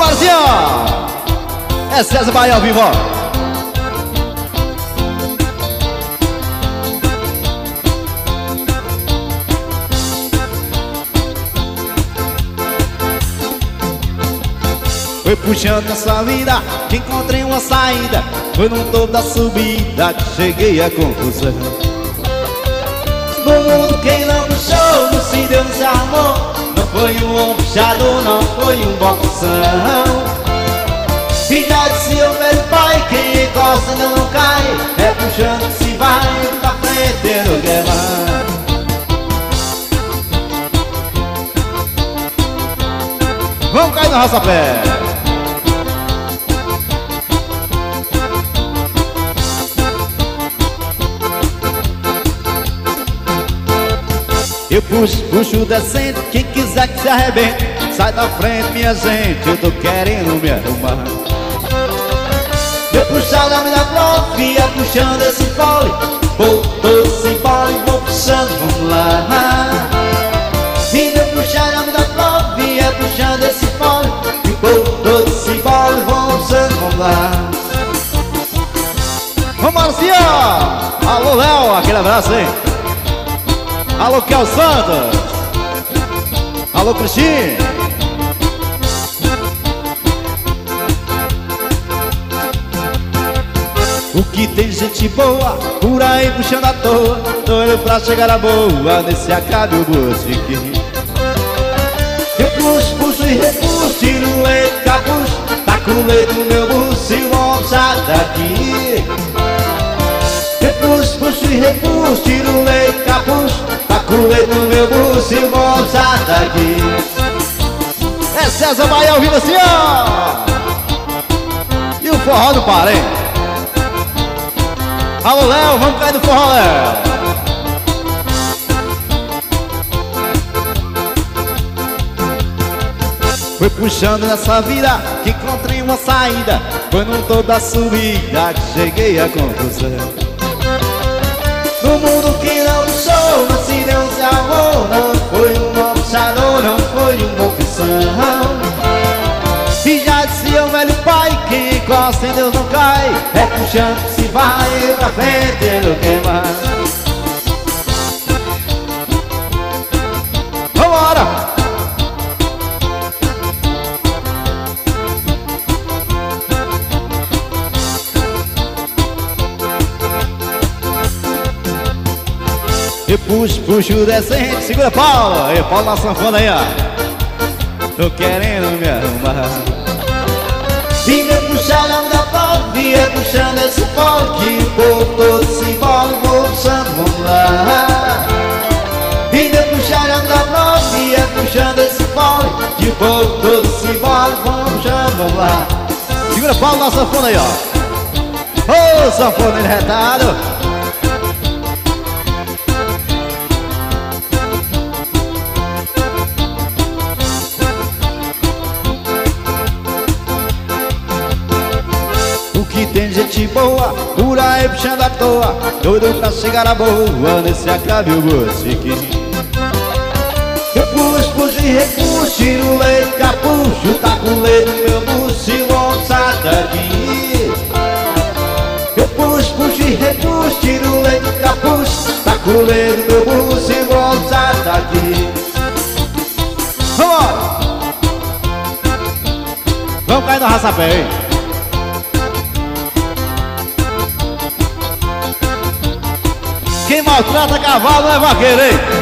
Marcinho! É César Bahia ao vivo, ó. Foi puxando essa vida que encontrei uma saída. Foi no topo da subida que cheguei à conclusão. No mundo quem não puxou, não se deu, não se armou. Não foi um bom puxador, não foi um bom puxão. E já dizia o velho pai, quem encosta não cai. É puxando que se vai, pra frente não quer mais. Vamos cair no arrasta-pé. Eu puxo decente, quem quiser que se arrebente. Sai da frente, minha gente, eu tô querendo me arrumar. Eu puxar da minha prof, ia puxando esse fole. Vou todo esse fole, vou puxando, vamos lá. E eu puxar da minha prof, ia puxando esse fole. E vou todo esse fole, vou puxando, vamos lá. Vamos, Marcinho! Alô, Léo, aquele abraço, hein? Alô, Kel Santos. Alô, Cristina. O que tem gente boa por aí puxando à toa, doido pra chegar a boa nesse acabe o botiquim. Eu puxo e repuxo, tiro o leite, capucho. Tá com o leite no meu buço e vamos sair daqui. Eu puxo e repuxo, tiro o leite, capucho. Tá com o leite no meu buço e vamos sair daqui. É César Bahia ao vivo assim, ó. E o forró do Parém. Alô, Léo, vamos cair no forró, Léo. Foi puxando nessa vida que encontrei uma saída. Foi no topo da subida que cheguei à conclusão. No mundo que não puxou, não se deu, se armou. Não foi um bom puxador, não foi um bom opção. E já dizia o velho pai, quem encosta em Deus não cai. É puxando que se vai, pra frente não quer mais. Vambora! Eu puxo decente, segura Paulo. E Paulo na sanfona aí, ó. Tô querendo me arrumar. Vinha puxando da pau, vinha puxando esse pau. Que o povo todo se envolve, vou puxando, vamos lá. Vinha puxando da pau, vinha puxando esse pau. Que o povo todo se envolve, vamos puxando, vamos lá. Segura Paulo na sanfona aí, ó. Ô, sanfona retado. Que tem gente boa por aí puxando à toa, doido pra chegar a boa nesse acabe o botiquim. Eu puxo e repuxo, tiro o leite, capucho. Tá com leite no meu buço e vamos sair daqui. Eu puxo e repuxo, tiro o leite, capucho. Tá com leite no meu buço e vamos sair daqui. Vambora! Vamos cair no arrasta-pé, hein? Quem maltrata cavalo não é vaqueiro, hein?